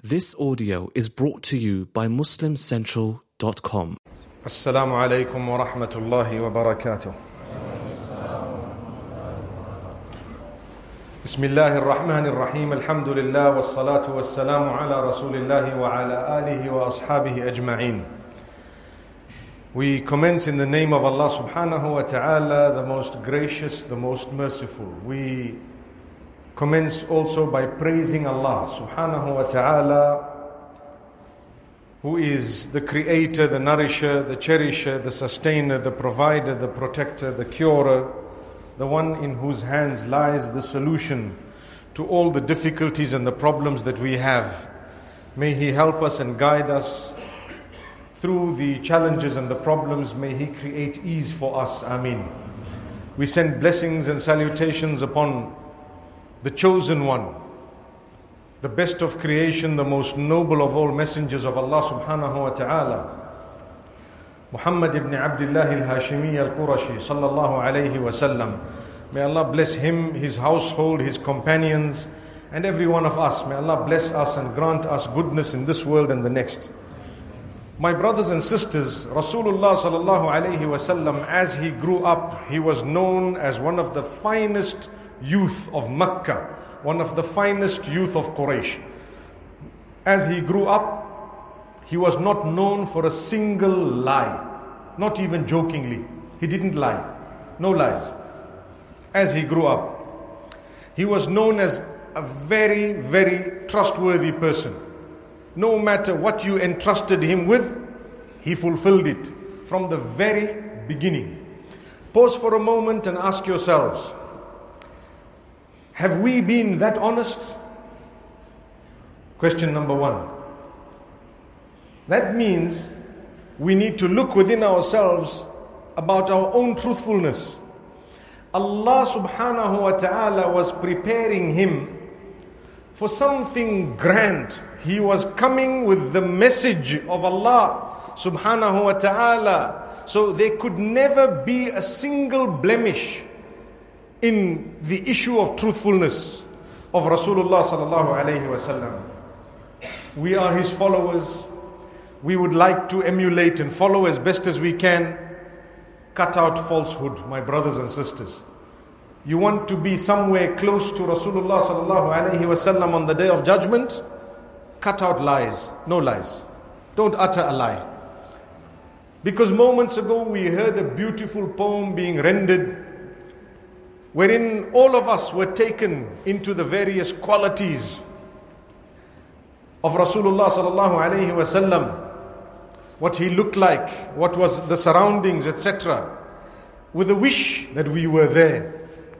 This audio is brought to you by MuslimCentral.com. Assalamu alaikum wa rahmatullahi wa barakatuh. Bismillahir Rahmanir Rahim. Alhamdulillah wassalatu wassalamu ala Rasulillahi wa ala alihi wa ashabihi ajma'in. We commence in the name of Allah subhanahu wa ta'ala, the most gracious, the most merciful. We commence also by praising Allah subhanahu wa ta'ala, who is the creator, the nourisher, the cherisher, the sustainer, the provider, the protector, the curer, the one in whose hands lies the solution to all the difficulties and the problems that we have. May He help us and guide us through the challenges and the problems. May He create ease for us. Ameen. We send blessings and salutations upon the chosen one, the best of creation, the most noble of all messengers of Allah subhanahu wa ta'ala, Muhammad ibn Abdullah al-Hashimi al-Qurashi sallallahu alayhi wa sallam. May Allah bless him, his household, his companions, and every one of us. May Allah bless us and grant us goodness in this world and the next. My brothers and sisters, Rasulullah sallallahu alayhi wa sallam, as he grew up, he was known as one of the finest youth of Makkah, one of the finest youth of Quraysh. As he grew up, he was not known for a single lie, not even jokingly. He didn't lie, no lies. As he grew up, he was known as a very, very trustworthy person. No matter what you entrusted him with, he fulfilled it from the very beginning. Pause for a moment and ask yourselves, have we been that honest? Question number one. That means we need to look within ourselves about our own truthfulness. Allah subhanahu wa ta'ala was preparing him for something grand. He was coming with the message of Allah subhanahu wa ta'ala. So there could never be a single blemish in the issue of truthfulness of Rasulullah sallallahu alayhi wa sallam. We are his followers. We would like to emulate and follow as best as we can. Cut out falsehood, my brothers and sisters. You want to be somewhere close to Rasulullah sallallahu alayhi wa sallam on the day of judgment? Cut out lies, no lies. Don't utter a lie. Because moments ago we heard a beautiful poem being rendered, wherein all of us were taken into the various qualities of Rasulullah sallallahu alayhi wa sallam, what he looked like, what was the surroundings, etc., with a wish that we were there.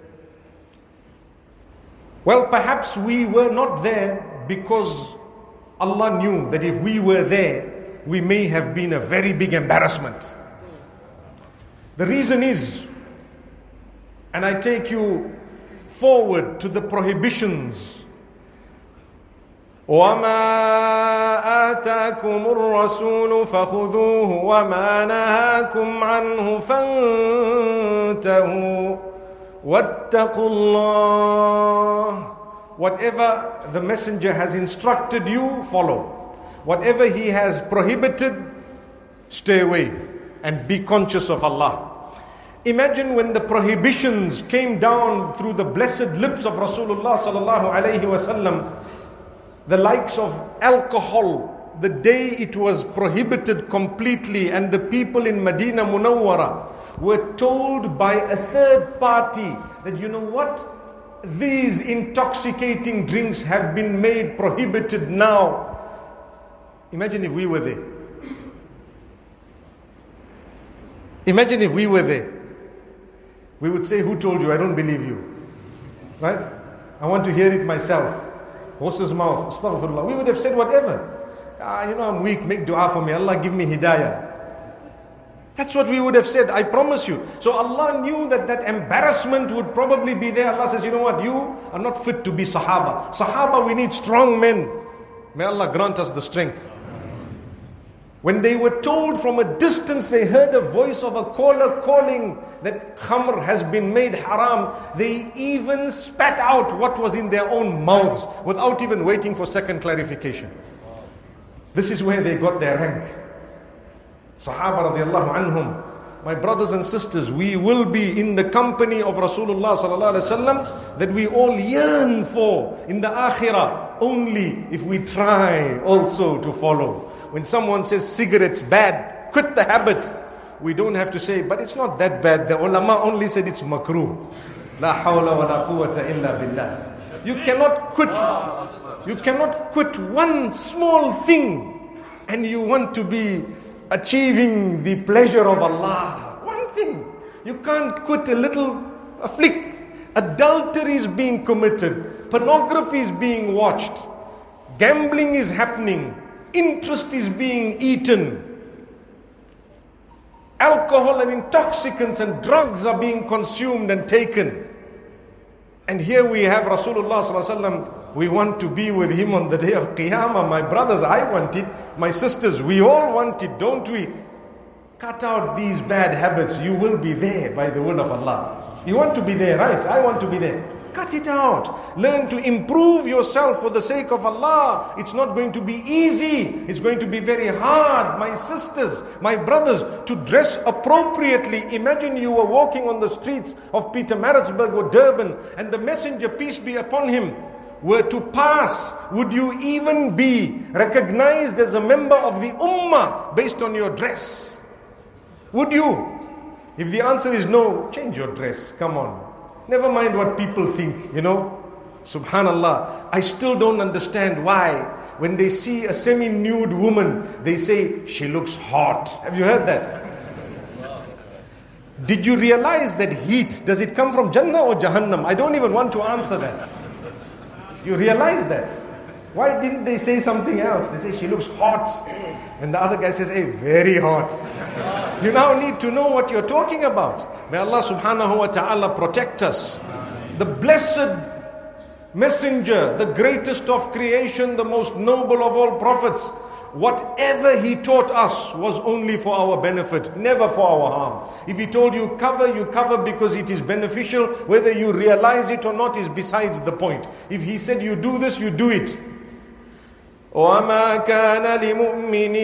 Well, perhaps we were not there because Allah knew that if we were there, we may have been a very big embarrassment. The reason is, and I take you forward to the prohibitions. وَمَا آتَاكُمُ الرَّسُولُ فَخُذُوهُ وَمَا نَهَاكُمْ عَنْهُ فَانْتَهُوا وَاتَّقُوا اللَّهَ. Whatever the messenger has instructed you, follow. Whatever he has prohibited, stay away and be conscious of Allah. Imagine when the prohibitions came down through the blessed lips of Rasulullah sallallahu alayhi wa sallam, the likes of alcohol, the day it was prohibited completely, and the people in Medina Munawwara were told by a third party that, you know what, these intoxicating drinks have been made prohibited now. Imagine if we were there. Imagine if we were there. We would say, who told you? I don't believe you. Right? I want to hear it myself. Horse's mouth, astaghfirullah. We would have said whatever. I'm weak, make dua for me. Allah give me hidayah. That's what we would have said, I promise you. So Allah knew that that embarrassment would probably be there. Allah says, you know what, you are not fit to be Sahaba. Sahaba, we need strong men. May Allah grant us the strength. When they were told from a distance, they heard a voice of a caller calling that khamr has been made haram, they even spat out what was in their own mouths without even waiting for second clarification. This is where they got their rank. Sahaba radiallahu anhum. My brothers and sisters, we will be in the company of Rasulullah sallallahu alaihi wasallam that we all yearn for in the akhirah, only if we try also to follow. When someone says cigarettes bad, quit the habit. We don't have to say, but it's not that bad. The ulama only said it's makruh. La hawla wa la quwwata illa billah. You cannot quit one small thing and you want to be achieving the pleasure of Allah. One thing. You can't quit a flick. Adultery is being committed. Pornography is being watched. Gambling is happening. Interest is being eaten. Alcohol and intoxicants and drugs are being consumed and taken. And here we have Rasulullah sallallahu alaihi wasallam. We want to be with him on the day of Qiyamah. My brothers, I want it. My sisters, we all want it, don't we? Cut out these bad habits. You will be there by the will of Allah. You want to be there, right? I want to be there. Cut it out. Learn to improve yourself for the sake of Allah. It's not going to be easy. It's going to be very hard. My sisters, my brothers, to dress appropriately. Imagine you were walking on the streets of Pietermaritzburg or Durban and the messenger, peace be upon him, were to pass. Would you even be recognized as a member of the ummah based on your dress? Would you? If the answer is no, change your dress. Come on. Never mind what people think, Subhanallah. I still don't understand why when they see a semi-nude woman, they say, she looks hot. Have you heard that? Did you realize that heat, does it come from Jannah or Jahannam? I don't even want to answer that. You realize that? Why didn't they say something else? They say, she looks hot. And the other guy says, hey, very hot. You now need to know what you're talking about. May Allah subhanahu wa ta'ala protect us. The blessed messenger, the greatest of creation, the most noble of all prophets, whatever he taught us was only for our benefit, never for our harm. If he told you cover because it is beneficial. Whether you realize it or not is besides the point. If he said you do this, you do it. وَمَا كَانَ لِمُؤْمِنٍ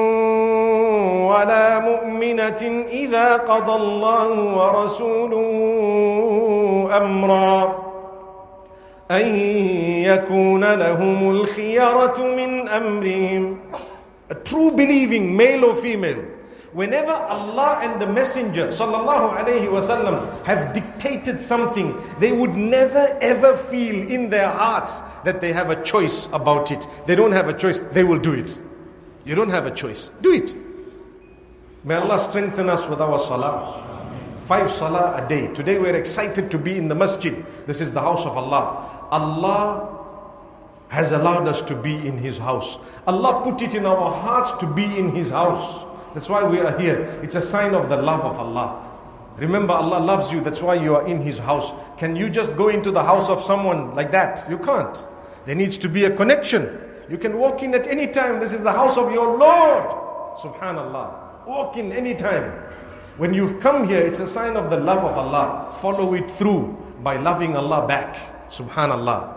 وَلَا مُؤْمِنَةٍ إِذَا قَضَى اللَّهُ وَرَسُولُهُ أَمْرًا أَن يَكُونَ لَهُمُ الْخِيَرَةُ مِنْ أَمْرِهِمْ. A true believing male or female, whenever Allah and the Messenger sallallahu alaihi wasallam have dictated something, they would never ever feel in their hearts that they have a choice about it. They don't have a choice, they will do it. You don't have a choice, do it. May Allah strengthen us with our salah. 5 salah a day. Today we're excited to be in the masjid. This is the house of Allah. Allah has allowed us to be in His house. Allah put it in our hearts to be in His house. That's why we are here. It's a sign of the love of Allah. Remember, Allah loves you. That's why you are in His house. Can you just go into the house of someone like that? You can't. There needs to be a connection. You can walk in at any time. This is the house of your Lord. Subhanallah. Walk in any time. When you've come here, it's a sign of the love of Allah. Follow it through by loving Allah back. Subhanallah.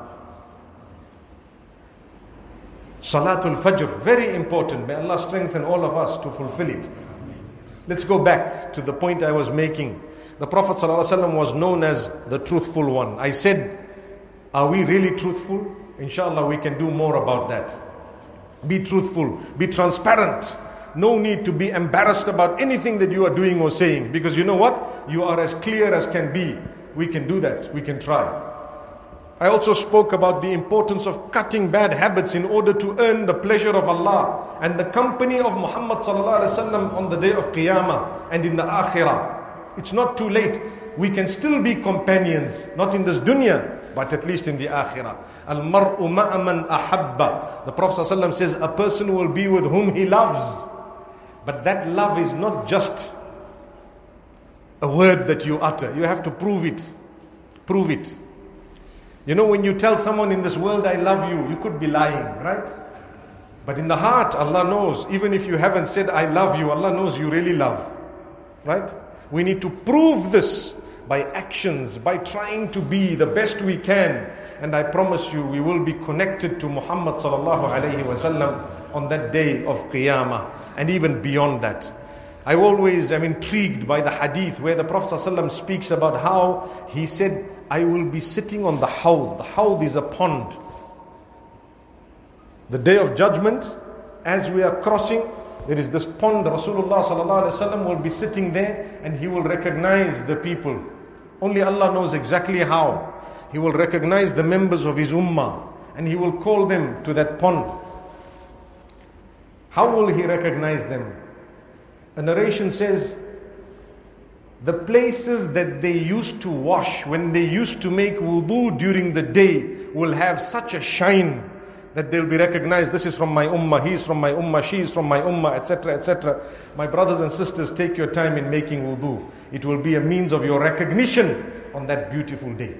Salatul Fajr, very important. May Allah strengthen all of us to fulfill it. Let's go back to the point I was making. The Prophet ﷺ was known as the truthful one. I said, are we really truthful? Inshallah, we can do more about that. Be truthful, be transparent. No need to be embarrassed about anything that you are doing or saying. Because you know what? You are as clear as can be. We can do that. We can try. I also spoke about the importance of cutting bad habits in order to earn the pleasure of Allah and the company of Muhammad sallallahu alaihi wasallam on the day of Qiyamah and in the Akhirah. It's not too late. We can still be companions, not in this dunya, but at least in the Akhirah. Al-mar'u ma'a man ahabba. The Prophet sallallahu alaihi wasallam says a person will be with whom he loves. But that love is not just a word that you utter. You have to prove it. Prove it. You know, when you tell someone in this world, I love you, you could be lying, right? But in the heart, Allah knows, even if you haven't said, I love you, Allah knows you really love. Right? We need to prove this by actions, by trying to be the best we can. And I promise you, we will be connected to Muhammad sallallahu alayhi wa sallam on that day of Qiyamah, and even beyond that. I always am intrigued by the hadith where the Prophet ﷺ speaks about how he said, I will be sitting on the hawd. The hawd is a pond. The day of judgment, as we are crossing, there is this pond. Rasulullah ﷺ will be sitting there and he will recognize the people. Only Allah knows exactly how. He will recognize the members of his ummah and he will call them to that pond. How will he recognize them? A narration says, the places that they used to wash, when they used to make wudu during the day, will have such a shine that they'll be recognized. This is from my ummah, he is from my ummah, she is from my ummah, etc., etc. My brothers and sisters, take your time in making wudu. It will be a means of your recognition on that beautiful day.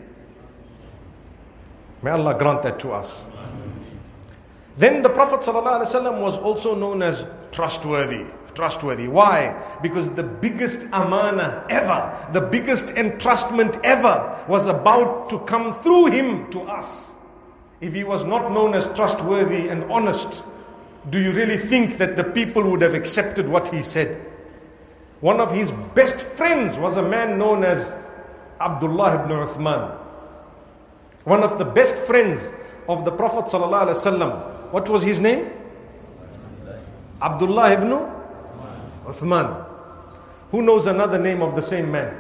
May Allah grant that to us. Then the Prophet ﷺ was also known as trustworthy. Trustworthy. Why? Because the biggest amana ever, the biggest entrustment ever was about to come through him to us. If he was not known as trustworthy and honest, do you really think that the people would have accepted what he said? One of his best friends was a man known as Abdullah ibn Uthman. One of the best friends of the Prophet ﷺ. What was his name? Abdullah ibn Uthman. Who knows another name of the same man?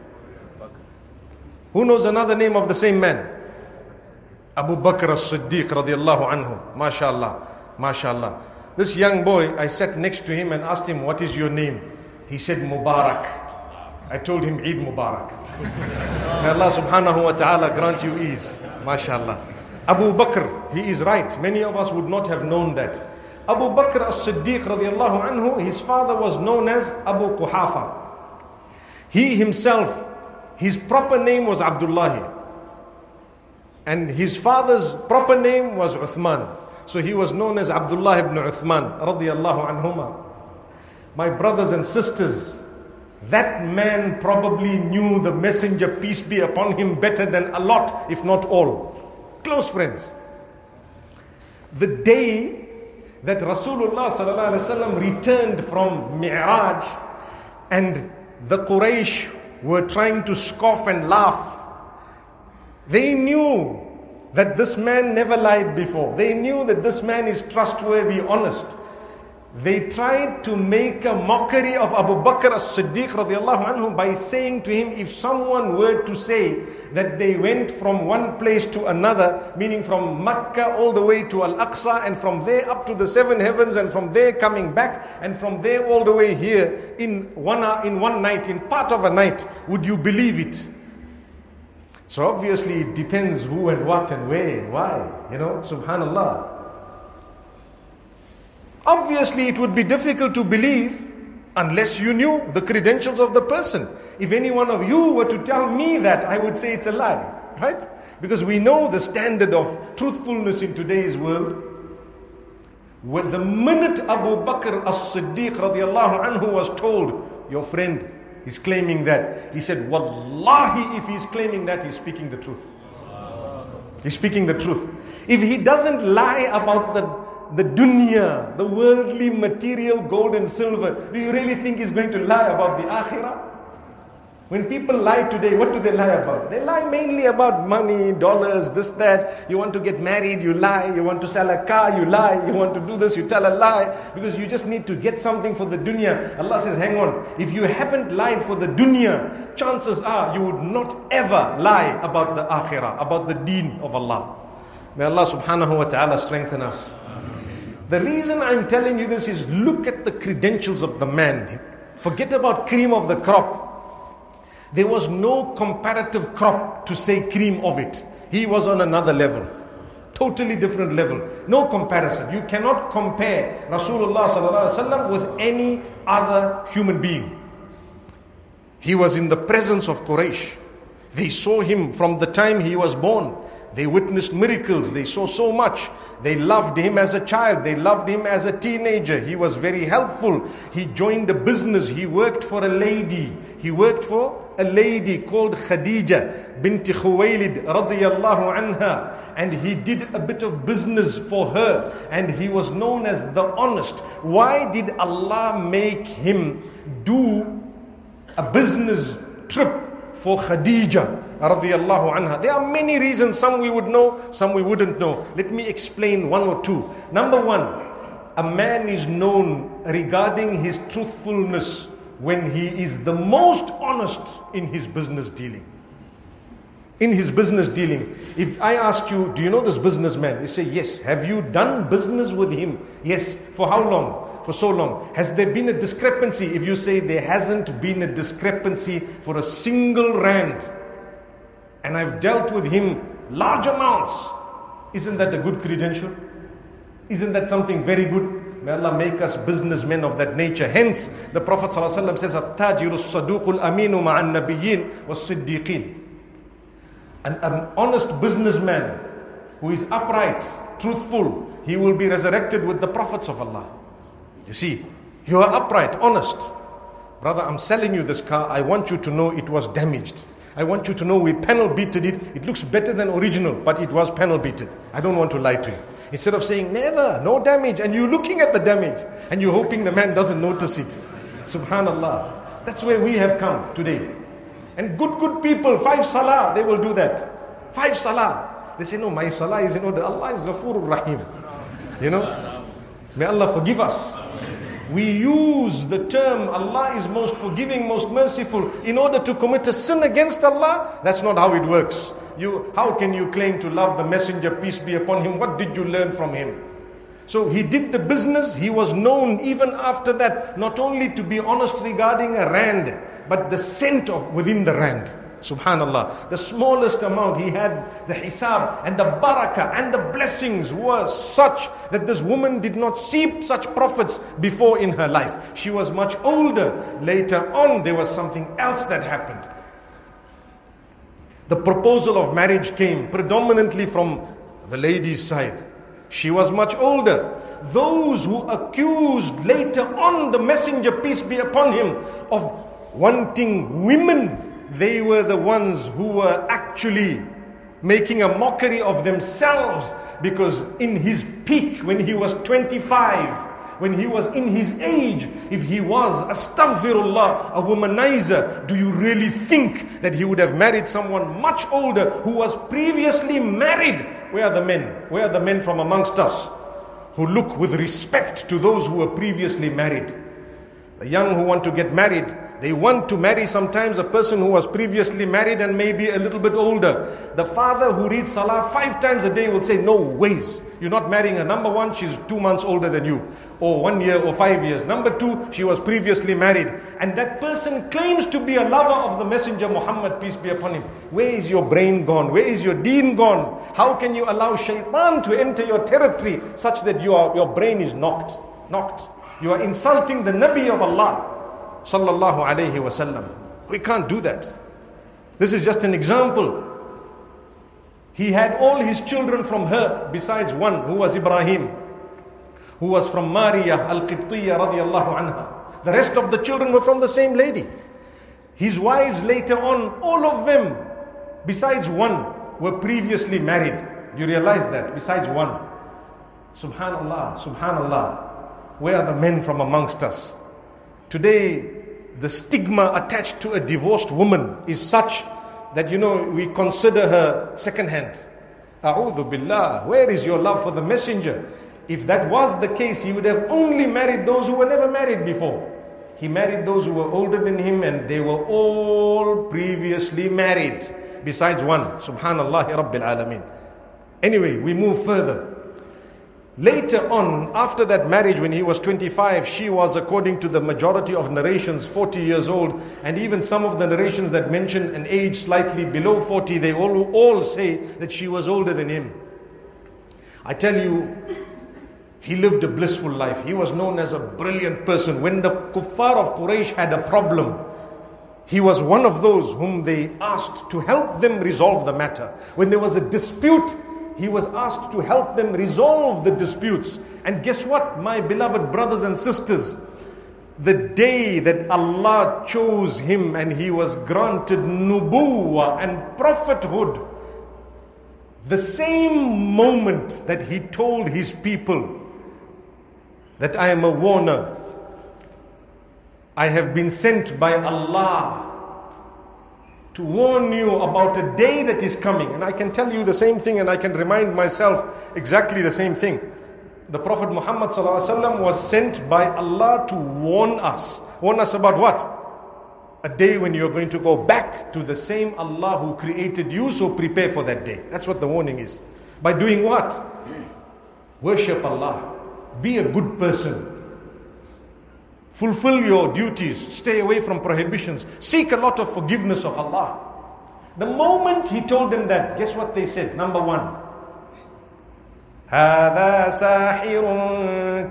Who knows another name of the same man? Abu Bakr as-Siddiq radiyallahu anhu. MashaAllah. MashaAllah. This young boy, I sat next to him and asked him, what is your name? He said, Mubarak. I told him, Eid Mubarak. May Allah subhanahu wa ta'ala grant you ease. MashaAllah. Abu Bakr, he is right. Many of us would not have known that. Abu Bakr as-Siddiq radiyallahu anhu, his father was known as Abu Quhafa. He himself, his proper name was Abdullah. And his father's proper name was Uthman. So he was known as Abdullah ibn Uthman radiyallahu anhuma. My brothers and sisters, that man probably knew the messenger, peace be upon him, better than a lot, if not all. Close friends. The day that Rasulullah sallallahu alaihi wasallam returned from Mi'raj and the Quraysh were trying to scoff and laugh, they knew that this man never lied before. They knew that this man is trustworthy, honest. They tried to make a mockery of Abu Bakr as-Siddiq radiallahu anhu by saying to him, if someone were to say that they went from one place to another, meaning from Makkah all the way to Al-Aqsa, and from there up to the seven heavens, and from there coming back, and from there all the way here in one night, in part of a night, would you believe it? So obviously it depends who and what and where and why, subhanallah. Obviously it would be difficult to believe unless you knew the credentials of the person. If any one of you were to tell me that, I would say it's a lie, right? Because we know the standard of truthfulness in today's world. When the minute Abu Bakr as-Siddiq radiallahu anhu was told, your friend is claiming that, he said, Wallahi, if he's claiming that, he's speaking the truth. He's speaking the truth. If he doesn't lie about the dunya, the worldly material, gold and silver, do you really think he's going to lie about the akhirah? When people lie today, what do they lie about? They lie mainly about money, dollars, this, that. You want to get married, you lie. You want to sell a car, you lie. You want to do this, you tell a lie. Because you just need to get something for the dunya. Allah says, hang on. If you haven't lied for the dunya, chances are you would not ever lie about the akhirah, about the deen of Allah. May Allah subhanahu wa ta'ala strengthen us. The reason I'm telling you this is, look at the credentials of the man. Forget about cream of the crop. There was no comparative crop to say cream of it. He was on another level. Totally different level. No comparison. You cannot compare Rasulullah sallallahu alaihi wasallam with any other human being. He was in the presence of Quraysh. They saw him from the time he was born. They witnessed miracles. They saw so much. They loved him as a child. They loved him as a teenager. He was very helpful. He joined a business. He worked for a lady. He worked for a lady called Khadija binti Khuwaylid radiyallahu anha. And he did a bit of business for her. And he was known as the honest. Why did Allah make him do a business trip for Khadija radiyallahu anha? There are many reasons. Some we would know, some we wouldn't know. Let me explain one or two. Number one, a man is known regarding his truthfulness when he is the most honest in his business dealing. In his business dealing. If I ask you, do you know this businessman? You say, yes. Have you done business with him? Yes. For how long? For so long. Has there been a discrepancy? If you say there hasn't been a discrepancy for a single rand, and I've dealt with him large amounts, isn't that a good credential? Isn't that something very good? May Allah make us businessmen of that nature. Hence, the Prophet ﷺ says, "At-tajiru as-saduqul aminu ma'an nabiyyin was-siddiqin." An honest businessman who is upright, truthful, he will be resurrected with the prophets of Allah. You see, you are upright, honest. Brother, I'm selling you this car. I want you to know it was damaged. I want you to know we panel beated it. It looks better than original, but it was panel beated. I don't want to lie to you. Instead of saying, never, no damage, and you're looking at the damage, and you're hoping the man doesn't notice it. Subhanallah. That's where we have come today. And good people, 5 salah, they will do that. 5 salah. They say, no, my salah is in order. Allah is Ghafurur Rahim. You know? May Allah forgive us. We use the term Allah is most forgiving, most merciful in order to commit a sin against Allah. That's not how it works. How can you claim to love the messenger, peace be upon him? What did you learn from him? So he did the business. He was known even after that, not only to be honest regarding a rand, but the cent of within the rand. Subhanallah. The smallest amount, he had the hisab, and the barakah and the blessings were such that this woman did not see such prophets before in her life. She was much older. Later on, there was something else that happened. The proposal of marriage came predominantly from the lady's side. She was much older. Those who accused later on the messenger, peace be upon him, of wanting women, they were the ones who were actually making a mockery of themselves, because in his peak, when he was 25, when he was in his age, if he was, astaghfirullah, a womanizer, do you really think that he would have married someone much older who was previously married? Where are the men? Where are the men from amongst us who look with respect to those who were previously married? The young who want to get married, they want to marry sometimes a person who was previously married and maybe a little bit older. The father who reads salah 5 times a day will say, no ways, you're not marrying her. Number one, she's 2 months older than you, or 1 year or 5 years. Number two, she was previously married. And that person claims to be a lover of the messenger Muhammad, peace be upon him. Where is your brain gone? Where is your deen gone? How can you allow shaitan to enter your territory such that your brain is knocked? You are insulting the Nabi of Allah, sallallahu alayhi wasallam. We can't do that. This is just an example. He had all his children from her, besides one who was Ibrahim, who was from Maria al-Qibtiyya radiyallahu anha. The rest of the children were from the same lady. His wives later on, all of them, besides one, were previously married. Do you realize that? Besides one. Subhanallah, subhanallah. Where are the men from amongst us? Today, the stigma attached to a divorced woman is such that, we consider her second-hand. A'udhu billah. Where is your love for the messenger? If that was the case, he would have only married those who were never married before. He married those who were older than him, and they were all previously married, besides one. Subhanallah Rabbil Alameen. Anyway, we move further. Later on, after that marriage, when he was 25, she was, according to the majority of narrations, 40 years old. And even some of the narrations that mention an age slightly below 40, they all say that she was older than him. I tell you, he lived a blissful life. He was known as a brilliant person. When the kuffar of Quraysh had a problem, he was one of those whom they asked to help them resolve the matter. When there was a dispute, he was asked to help them resolve the disputes. And guess what, my beloved brothers and sisters? The day that Allah chose him and he was granted nubuwwah and prophethood, the same moment that he told his people that I am a warner, I have been sent by Allah to warn you about a day that is coming. And I can tell you the same thing, and I can remind myself exactly the same thing. The Prophet Muhammad ﷺ was sent by Allah to warn us. Warn us about what? A day when you're going to go back to the same Allah who created you, so prepare for that day. That's what the warning is. By doing what? Worship Allah. Be a good person. Fulfill your duties. Stay away from prohibitions. Seek a lot of forgiveness of Allah. The moment he told them that, guess what they said? Number one, هذا ساحر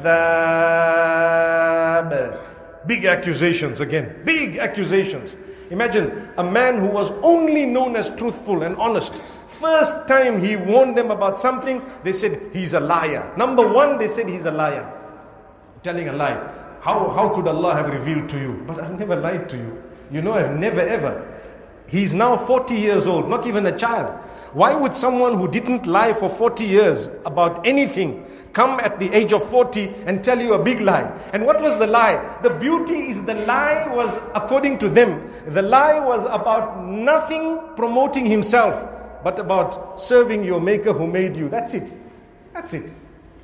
كذاب. Big accusations again. Big accusations. Imagine a man who was only known as truthful and honest. First time he warned them about something, they said he's a liar. Number one, they said he's a liar. Telling a lie. How could Allah have revealed to you? But I've never lied to you. You know, I've never ever. He's now 40 years old, not even a child. Why would someone who didn't lie for 40 years about anything come at the age of 40 and tell you a big lie? And what was the lie? The beauty is the lie was, according to them, the lie was about nothing promoting himself, but about serving your maker who made you. That's it. That's it.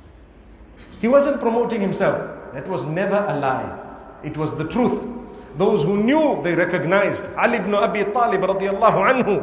He wasn't promoting himself. That was never a lie. It was the truth. Those who knew, they recognized. Ali ibn Abi Talib radiyallahu anhu,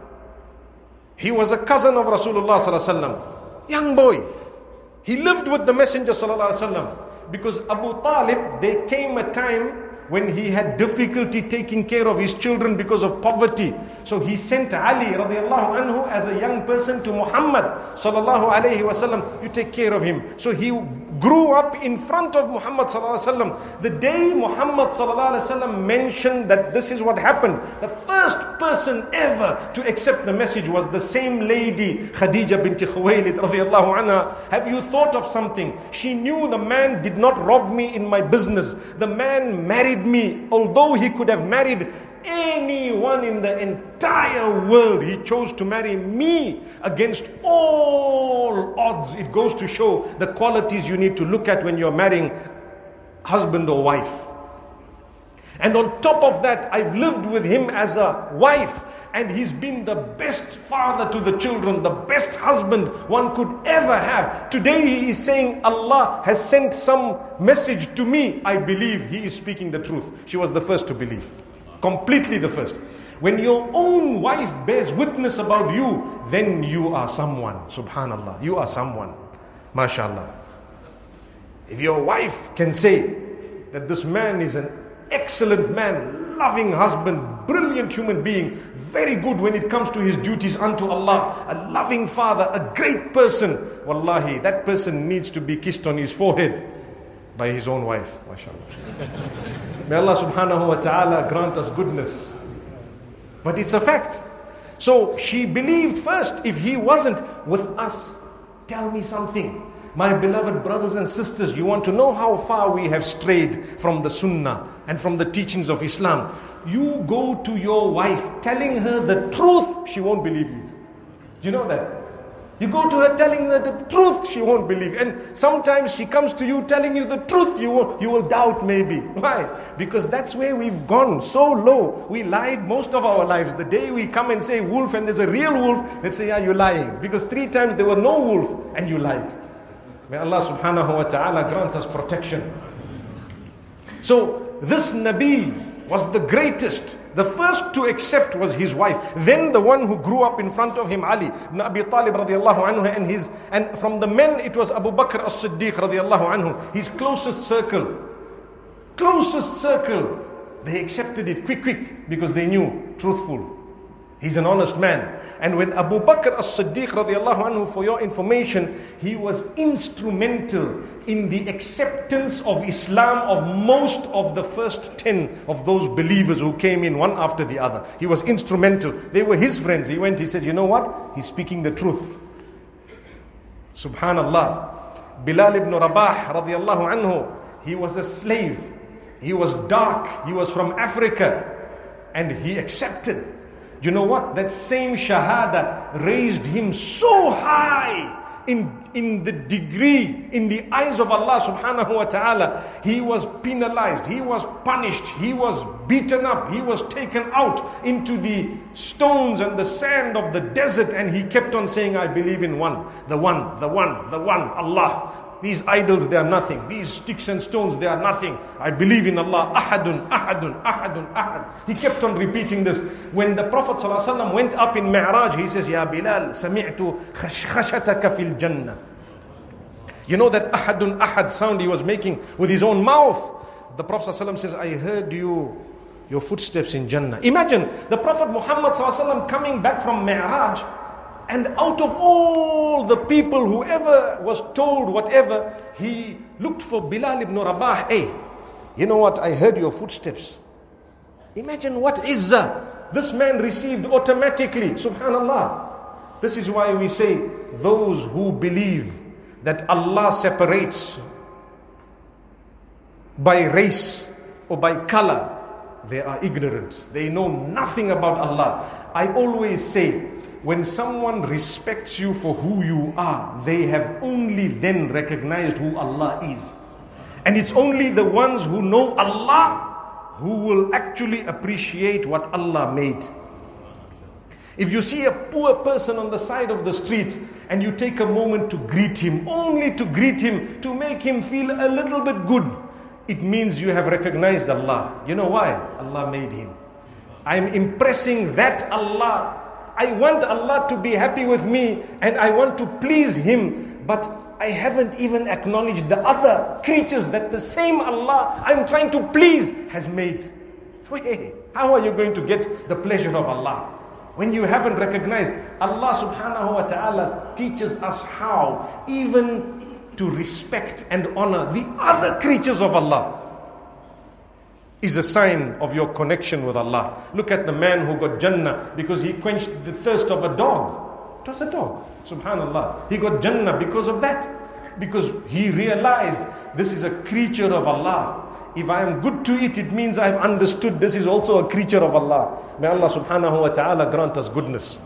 he was a cousin of Rasulullah sallallahu alaihi wasallam. Young boy. He lived with the Messenger sallallahu alaihi wasallam. Because Abu Talib, there came a time when he had difficulty taking care of his children because of poverty. So he sent Ali radiallahu anhu as a young person to Muhammad sallallahu alayhi wasallam. You take care of him. So he grew up in front of Muhammad sallallahu alayhi wasallam. The day Muhammad sallallahu alayhi wasallam mentioned that this is what happened, the first person ever to accept the message was the same lady, Khadija bint Khuwaylid radiallahu anha. Have you thought of something? She knew the man did not rob me in my business. The man married me, although he could have married anyone in the entire world. He chose to marry me against all odds. It goes to show the qualities you need to look at when you're marrying husband or wife. And on top of that, I've lived with him as a wife, and he's been the best father to the children, the best husband one could ever have. Today he is saying Allah has sent some message to me. I believe he is speaking the truth. She was the first to believe. Completely the first. When your own wife bears witness about you, then you are someone. Subhanallah. You are someone. MashaAllah. If your wife can say that this man is an excellent man, loving husband, brilliant human being, very good when it comes to his duties unto Allah, a loving father, a great person, wallahi, that person needs to be kissed on his forehead by his own wife. MashaAllah. May Allah subhanahu wa ta'ala grant us goodness. But it's a fact. So she believed first. If he wasn't with us, tell me something. My beloved brothers and sisters, you want to know how far we have strayed from the sunnah and from the teachings of Islam. You go to your wife telling her the truth, she won't believe you. Do you know that? You go to her telling her the truth, she won't believe. And sometimes she comes to you telling you the truth, you will doubt maybe. Why? Because that's where we've gone so low. We lied most of our lives. The day we come and say wolf and there's a real wolf, let's say, yeah, you're lying. Because 3 times there were no wolf and you lied. May Allah subhanahu wa ta'ala grant us protection. So this Nabi was the greatest. The first to accept was his wife. Then the one who grew up in front of him, Ali ibn Abi Talib radiallahu anhu, and from the men it was Abu Bakr as-Siddiq radiallahu anhu, his closest circle. Closest circle. They accepted it quick, because they knew, truthful. He's an honest man. And with Abu Bakr as-Siddiq radiallahu anhu, for your information, he was instrumental in the acceptance of Islam of most of the first 10 of those believers who came in one after the other. He was instrumental. They were his friends. He went, he said, you know what? He's speaking the truth. Subhanallah. Bilal ibn Rabah radiallahu anhu, he was a slave. He was dark. He was from Africa. And he accepted. You know what? That same shahada raised him so high in the degree, in the eyes of Allah subhanahu wa ta'ala. He was penalized, he was punished, he was beaten up, he was taken out into the stones and the sand of the desert, and he kept on saying, I believe in one, Allah. These idols, they are nothing. These sticks and stones, they are nothing. I believe in Allah. Ahadun, ahadun, ahadun, ahad. He kept on repeating this. When the Prophet ﷺ went up in Mi'raj, he says, Ya Bilal, sami'tu khashkhashataka fil jannah. You know that ahadun, ahad sound he was making with his own mouth. The Prophet ﷺ says, I heard your footsteps in Jannah. Imagine the Prophet Muhammad ﷺ coming back from Mi'raj, and out of all the people, whoever was told whatever, he looked for Bilal ibn Rabah. Hey, you know what? I heard your footsteps. Imagine what izzah this man received automatically. Subhanallah. This is why we say, those who believe that Allah separates by race or by color, they are ignorant. They know nothing about Allah. I always say, when someone respects you for who you are, they have only then recognized who Allah is. And it's only the ones who know Allah who will actually appreciate what Allah made. If you see a poor person on the side of the street and you take a moment to greet him, only to greet him, to make him feel a little bit good, it means you have recognized Allah. You know why? Allah made him. I'm impressing that Allah. I want Allah to be happy with me and I want to please Him, but I haven't even acknowledged the other creatures that the same Allah I'm trying to please has made. Wait, how are you going to get the pleasure of Allah when you haven't recognized? Allah subhanahu wa ta'ala teaches us how even to respect and honor the other creatures of Allah is a sign of your connection with Allah. Look at the man who got Jannah because he quenched the thirst of a dog. It was a dog. Subhanallah. He got Jannah because of that. Because he realized this is a creature of Allah. If I am good to it, it means I've understood this is also a creature of Allah. May Allah subhanahu wa ta'ala grant us goodness.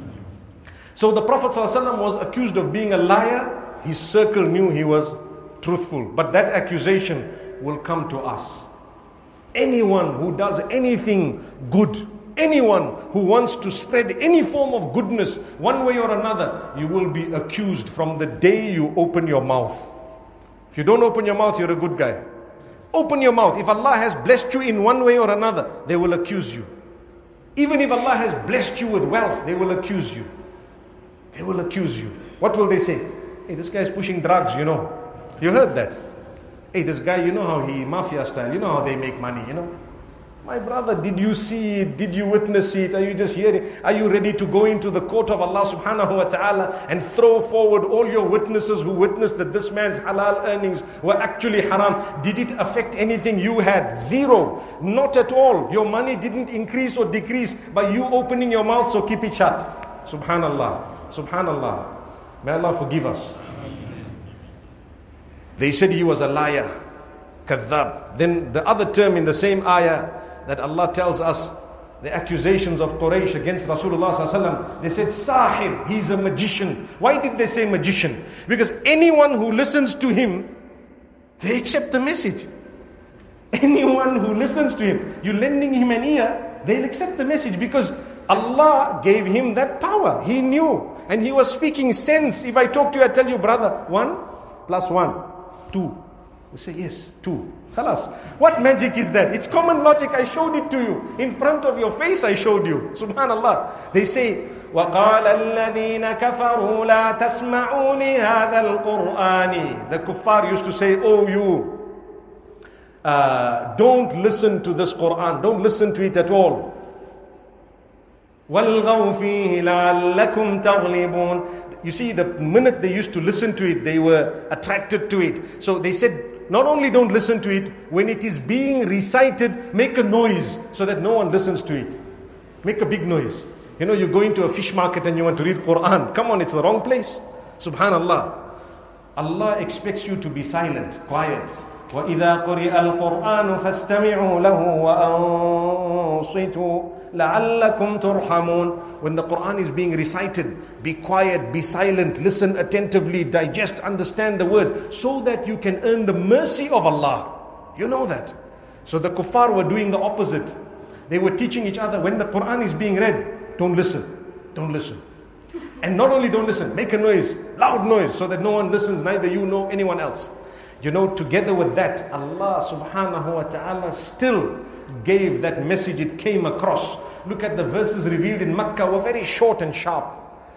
So the Prophet ﷺ was accused of being a liar. His circle knew he was truthful. But that accusation will come to us. Anyone who does anything good, anyone who wants to spread any form of goodness, one way or another, you will be accused from the day you open your mouth. If you don't open your mouth, you're a good guy. Open your mouth. If Allah has blessed you in one way or another, they will accuse you. Even if Allah has blessed you with wealth, they will accuse you. They will accuse you. What will they say? Hey, this guy is pushing drugs, you know. You heard that. Hey, this guy, you know how he, mafia style, you know how they make money, you know. My brother, did you see it? Did you witness it? Are you just hearing? Are you ready to go into the court of Allah subhanahu wa ta'ala and throw forward all your witnesses who witnessed that this man's halal earnings were actually haram? Did it affect anything you had? Zero. Not at all. Your money didn't increase or decrease by you opening your mouth, so keep it shut. Subhanallah. Subhanallah. May Allah forgive us. They said he was a liar, kadhab. Then the other term in the same ayah that Allah tells us, the accusations of Quraysh against Rasulullah ﷺ, they said sahir, he's a magician. Why did they say magician? Because anyone who listens to him, they accept the message. Anyone who listens to him, you're lending him an ear, they'll accept the message because Allah gave him that power. He knew and he was speaking sense. If I talk to you, I tell you, brother, 1 + 1. 2. You say, yes, 2. Khalas. What magic is that? It's common logic. I showed it to you. In front of your face, I showed you. Subhanallah. They say, وَقَالَ الَّذِينَ كَفَرُوا لَا تَسْمَعُوا لِهَذَا الْقُرْآنِ. The kuffar used to say, oh you, don't listen to this Qur'an. Don't listen to it at all. وَالْغَوْا فِيهِ لَعَلَّكُمْ تَغْلِبُونَ. You see, the minute they used to listen to it, they were attracted to it. So they said, not only don't listen to it, when it is being recited, make a noise so that no one listens to it. Make a big noise. You know, you go into a fish market and you want to read Quran. Come on, it's the wrong place. Subhanallah. Allah expects you to be silent, quiet. وَإِذَا قُرِئَ الْقُرْآنُ فَاسْتَمِعُوا لَهُ وَأَنصِتُوا لَعَلَّكُمْ تُرْحَمُونَ. When the Quran is being recited, be quiet, be silent, listen attentively, digest, understand the words, so that you can earn the mercy of Allah. You know that. So the kuffar were doing the opposite. They were teaching each other, when the Quran is being read, don't listen. Don't listen. And not only don't listen, make a noise, loud noise, so that no one listens, neither you nor anyone else. You know, together with that, Allah subhanahu wa ta'ala still gave that message, it came across. Look at the verses revealed in Makkah were very short and sharp.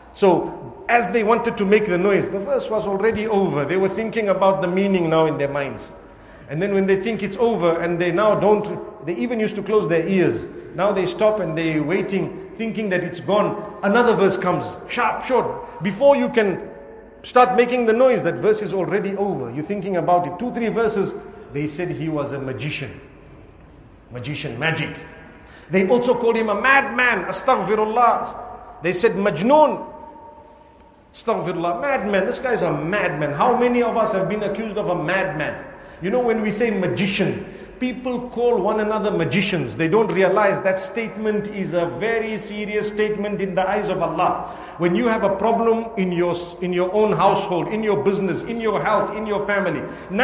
So, as they wanted to make the noise, the verse was already over. They were thinking about the meaning now in their minds. And then when they think it's over and they now don't, they even used to close their ears. Now they stop and they're waiting, thinking that it's gone. Another verse comes, sharp, short. Before you can start making the noise, that verse is already over. You're thinking about it. 2-3 verses, they said he was a magician. Magician, magic. They also called him a madman. Astaghfirullah. They said Majnoon. Astaghfirullah. Madman. This guy's a madman. How many of us have been accused of a madman? You know, when we say magician, people call one another magicians. They don't realize that statement is a very serious statement in the eyes of Allah. When you have a problem in your own household, in your business, in your health, in your family,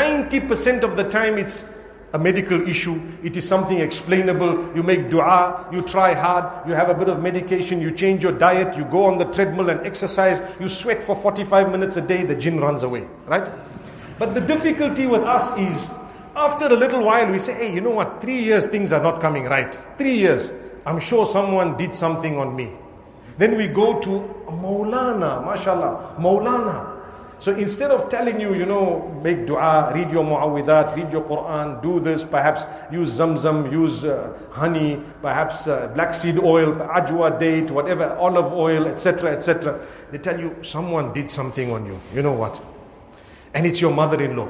90% of the time it's a medical issue. It is something explainable. You make dua, you try hard, you have a bit of medication, you change your diet, you go on the treadmill and exercise, you sweat for 45 minutes a day, the jinn runs away, right? But the difficulty with us is, after a little while we say, hey, you know what, 3 years things are not coming right. 3 years, I'm sure someone did something on me. Then we go to Maulana, mashallah, Maulana. So instead of telling you, you know, make dua, read your mu'awwidat, read your Quran, do this, perhaps use zamzam, use honey, perhaps black seed oil, ajwa date, whatever, olive oil, etc., etc. They tell you, someone did something on you. You know what? And it's your mother-in-law.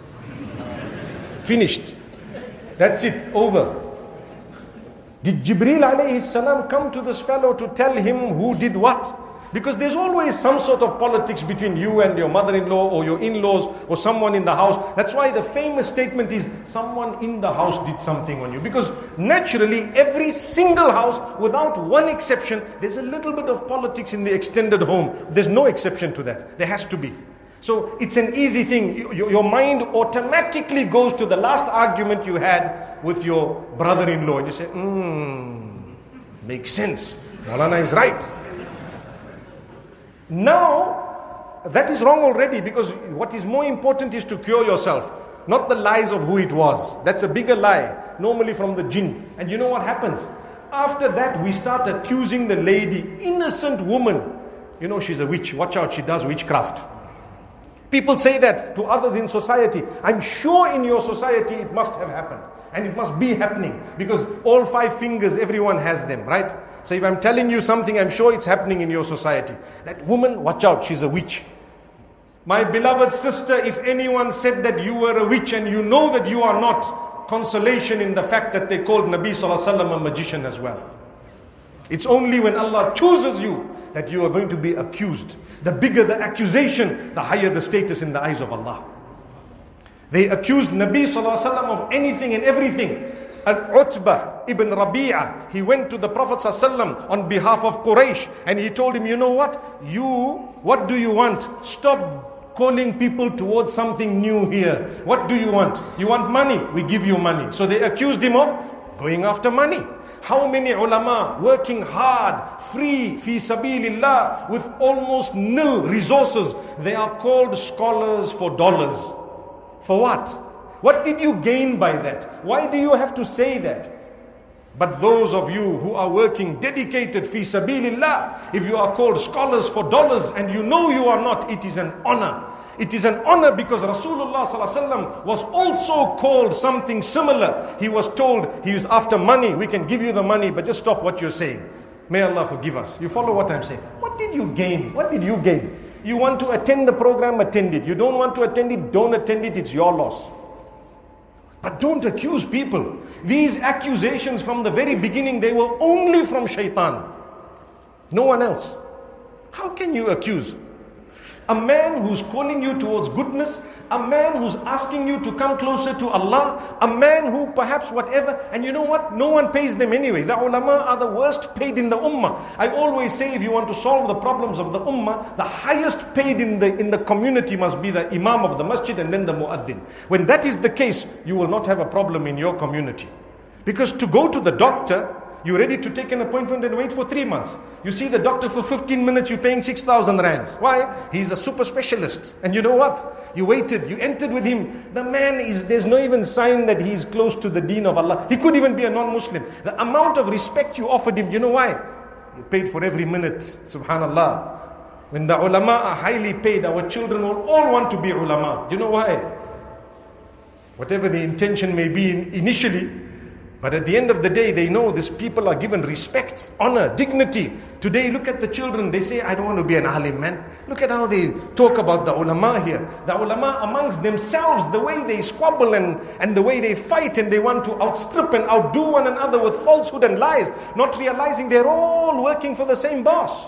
Finished. That's it, over. Did Jibreel alayhi salam come to this fellow to tell him who did what? Because there's always some sort of politics between you and your mother-in-law or your in-laws or someone in the house. That's why the famous statement is, someone in the house did something on you. Because naturally, every single house, without one exception, there's a little bit of politics in the extended home. There's no exception to that. There has to be. So it's an easy thing. Your mind automatically goes to the last argument you had with your brother-in-law. And you say, makes sense. Maulana is right. Now, that is wrong already, because what is more important is to cure yourself. Not the lies of who it was. That's a bigger lie. Normally from the jinn. And you know what happens? After that, we start accusing the lady, innocent woman. You know, she's a witch. Watch out, she does witchcraft. People say that to others in society. I'm sure in your society it must have happened. And it must be happening. Because all 5 fingers, everyone has them, right? So if I'm telling you something, I'm sure it's happening in your society. That woman, watch out, she's a witch. My beloved sister, if anyone said that you were a witch and you know that you are not, consolation in the fact that they called Nabi Sallallahu Alaihi Wasallam a magician as well. It's only when Allah chooses you that you are going to be accused. The bigger the accusation, the higher the status in the eyes of Allah. They accused Nabi Sallallahu Alaihi Wasallam of anything and everything. Utbah ibn Rabi'ah, he went to the Prophet ﷺ on behalf of Quraysh, and he told him, you know what? What do you want? Stop calling people towards something new here. What do you want? You want money? We give you money. So they accused him of going after money. How many ulama working hard, free, fi sabilillah, with almost nil resources, they are called scholars for dollars. For what? What did you gain by that? Why do you have to say that? But those of you who are working dedicated fi sabilillah, if you are called scholars for dollars and you know you are not, it is an honor. It is an honor because Rasulullah sallallahu alaihi wasallam was also called something similar. He was told, he is after money, we can give you the money, but just stop what you're saying. May Allah forgive us. You follow what I'm saying? What did you gain? What did you gain? You want to attend the program, attend it. You don't want to attend it, don't attend it. It's your loss. But don't accuse people. These accusations from the very beginning, they were only from shaitan. No one else. How can you accuse? A man who's calling you towards goodness, a man who's asking you to come closer to Allah, a man who perhaps whatever, and you know what? No one pays them anyway. The ulama are the worst paid in the ummah. I always say if you want to solve the problems of the ummah, the highest paid in the community must be the imam of the masjid and then the muaddin. When that is the case, you will not have a problem in your community. Because to go to the doctor, you're ready to take an appointment and wait for 3 months. You see the doctor for 15 minutes, you're paying 6,000 rands. Why? He's a super specialist. And you know what? You waited, you entered with him. The man there's no even sign that he's close to the deen of Allah. He could even be a non-Muslim. The amount of respect you offered him, you know why? You paid for every minute. Subhanallah. When the ulama are highly paid, our children will all want to be ulama. You know why? Whatever the intention may be initially, but at the end of the day, they know these people are given respect, honor, dignity. Today, look at the children. They say, I don't want to be an alim, man. Look at how they talk about the ulama here. The ulama amongst themselves, the way they squabble and the way they fight, and they want to outstrip and outdo one another with falsehood and lies, not realizing they're all working for the same boss.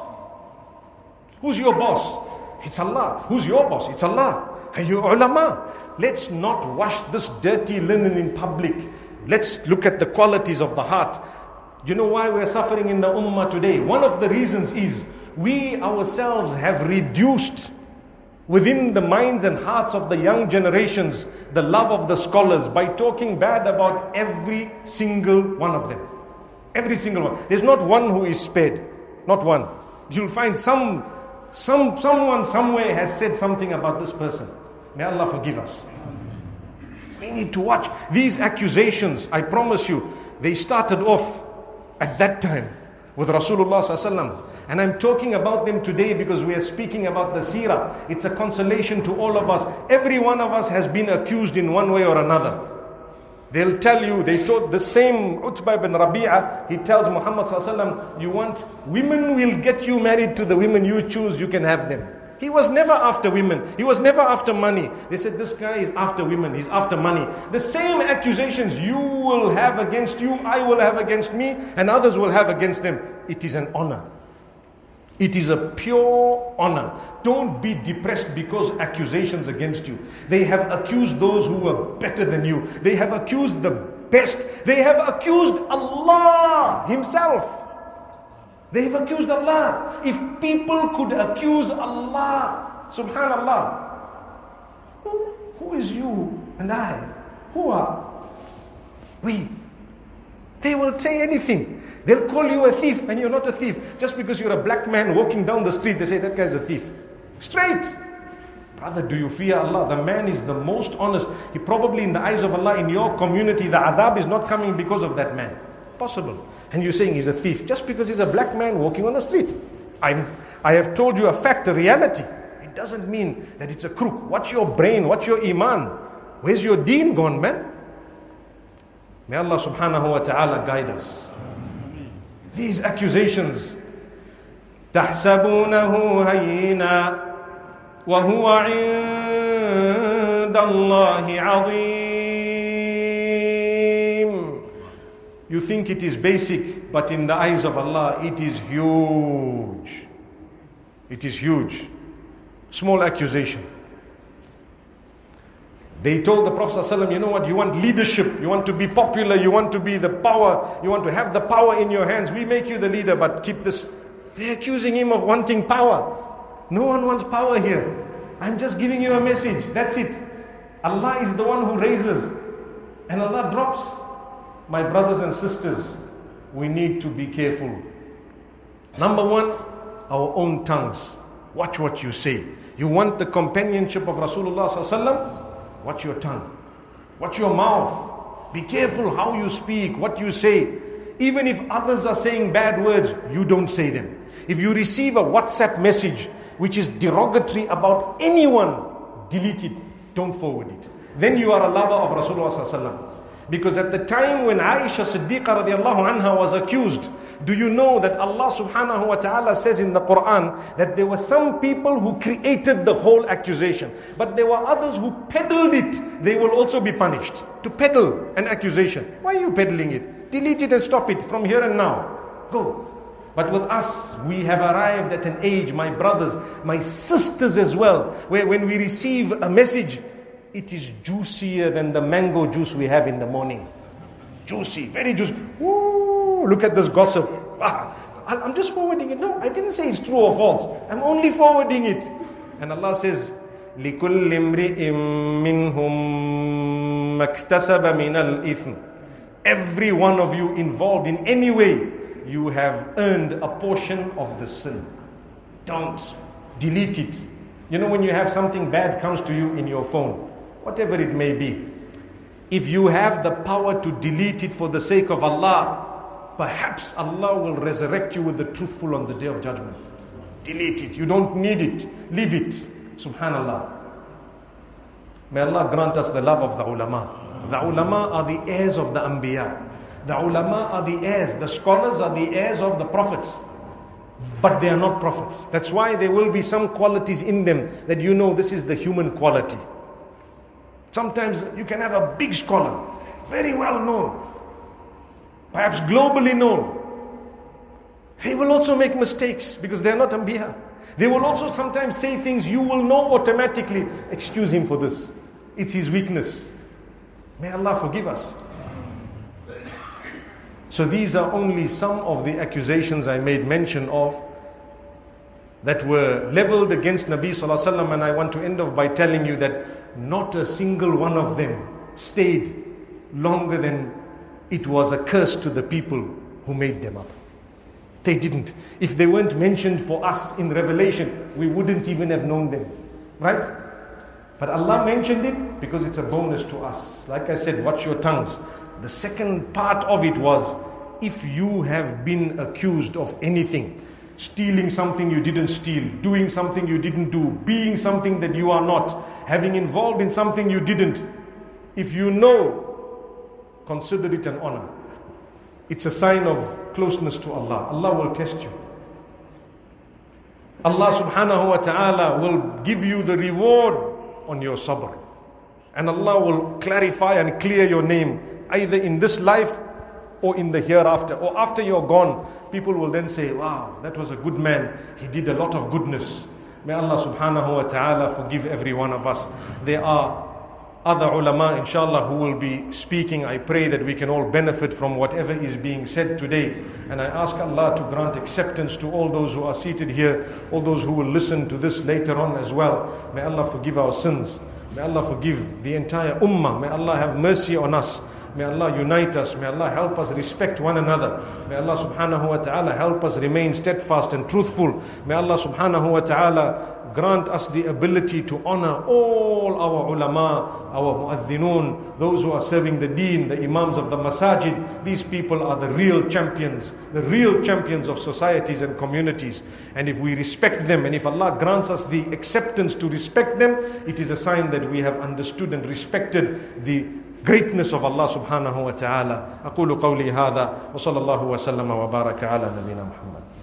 Who's your boss? It's Allah. Who's your boss? It's Allah. And you ulama. Let's not wash this dirty linen in public. Let's look at the qualities of the heart. You know why we're suffering in the ummah today? One of the reasons is we ourselves have reduced within the minds and hearts of the young generations the love of the scholars by talking bad about every single one of them. Every single one. There's not one who is spared. Not one. You'll find someone somewhere has said something about this person. May Allah forgive us. We need to watch. These accusations, I promise you, they started off at that time with Rasulullah ﷺ. And I'm talking about them today because we are speaking about the seerah. It's a consolation to all of us. Every one of us has been accused in one way or another. They'll tell you, they told the same Utbah ibn Rabi'ah, he tells Muhammad ﷺ, you want, women will get you married to the women you choose, you can have them. He was never after women. He was never after money. They said, this guy is after women. He's after money. The same accusations you will have against you, I will have against me, and others will have against them. It is an honor. It is a pure honor. Don't be depressed because accusations against you. They have accused those who were better than you. They have accused the best. They have accused Allah Himself. They have accused Allah. If people could accuse Allah, subhanallah, who is you and I? Who are we? They will say anything. They'll call you a thief and you're not a thief. Just because you're a black man walking down the street, they say that guy's a thief. Straight. Brother, do you fear Allah? The man is the most honest. He probably in the eyes of Allah, in your community, the adab is not coming because of that man. Possible. And you're saying he's a thief just because he's a black man walking on the street. I have told you a fact, a reality. It doesn't mean that it's a crook. What's your brain? What's your iman? Where's your deen gone, man? May Allah subhanahu wa ta'ala guide us. These accusations, تَحْسَبُونَهُ هَيِّنًا وَهُوَ عِندَ اللَّهِ عَظِيمٌ. You think it is basic, but in the eyes of Allah, it is huge. It is huge. Small accusation. They told the Prophet ﷺ, you know what, you want leadership, you want to be popular, you want to be the power, you want to have the power in your hands, we make you the leader, but keep this. They're accusing him of wanting power. No one wants power here. I'm just giving you a message, that's it. Allah is the one who raises, and Allah drops. My brothers and sisters, we need to be careful. Number one, our own tongues. Watch what you say. You want the companionship of Rasulullah ﷺ? Watch your tongue. Watch your mouth. Be careful how you speak, what you say. Even if others are saying bad words, you don't say them. If you receive a WhatsApp message which is derogatory about anyone, delete it. Don't forward it. Then you are a lover of Rasulullah ﷺ. Because at the time when Aisha Siddiqa radiallahu anha was accused, do you know that Allah subhanahu wa ta'ala says in the Quran that there were some people who created the whole accusation, but there were others who peddled it. They will also be punished. To peddle an accusation. Why are you peddling it? Delete it and stop it from here and now. Go. But with us, we have arrived at an age, my brothers, my sisters as well, where when we receive a message, it is juicier than the mango juice we have in the morning. Juicy, very juicy. Woo, look at this gossip. I'm just forwarding it. No, I didn't say it's true or false. I'm only forwarding it. And Allah says, لِكُلِّ امْرِئٍ مِّنْهُمْ مَكْتَسَبَ مِنَ الْإِثْمِ. Every one of you involved in any way, you have earned a portion of the sin. Don't delete it. You know, when you have something bad comes to you in your phone, whatever it may be, if you have the power to delete it for the sake of Allah, perhaps Allah will resurrect you with the truthful on the day of judgment. Delete it. You don't need it. Leave it. Subhanallah. May Allah grant us the love of the ulama. The ulama are the heirs of the anbiya. The ulama are the heirs. The scholars are the heirs of the prophets. But they are not prophets. That's why there will be some qualities in them that you know this is the human quality. Sometimes you can have a big scholar, very well known, perhaps globally known. They will also make mistakes because they are not anbiya. They will also sometimes say things you will know automatically. Excuse him for this. It's his weakness. May Allah forgive us. So these are only some of the accusations I made mention of that were leveled against Nabi Sallallahu Alaihi Wasallam, and I want to end off by telling you that not a single one of them stayed longer than it was a curse to the people who made them up. They didn't. If they weren't mentioned for us in Revelation, we wouldn't even have known them. Right? But Allah mentioned it because it's a bonus to us. Like I said, watch your tongues. The second part of it was, if you have been accused of anything, stealing something you didn't steal, doing something you didn't do, being something that you are not, having involved in something you didn't, if you know, consider it an honor. It's a sign of closeness to Allah. Allah will test you. Allah subhanahu wa ta'ala will give you the reward on your sabr. And Allah will clarify and clear your name, either in this life or in the hereafter, or after you're gone. People will then say, wow, that was a good man, he did a lot of goodness. May Allah subhanahu wa ta'ala forgive every one of us. There are other ulama inshallah who will be speaking. I pray that we can all benefit from whatever is being said today, and I ask Allah to grant acceptance to all those who are seated here, all those who will listen to this later on as well. May Allah forgive our sins. May Allah forgive the entire ummah. May Allah have mercy on us. May Allah unite us. May Allah help us respect one another. May Allah subhanahu wa ta'ala help us remain steadfast and truthful. May Allah subhanahu wa ta'ala grant us the ability to honor all our ulama, our muadhdhinun, those who are serving the deen, the imams of the masajid. These people are the real champions of societies and communities. And if we respect them, and if Allah grants us the acceptance to respect them, it is a sign that we have understood and respected the greatness of Allah subhanahu wa ta'ala. أقول قولي هذا وصلى الله وسلم وبارك على نبينا محمد.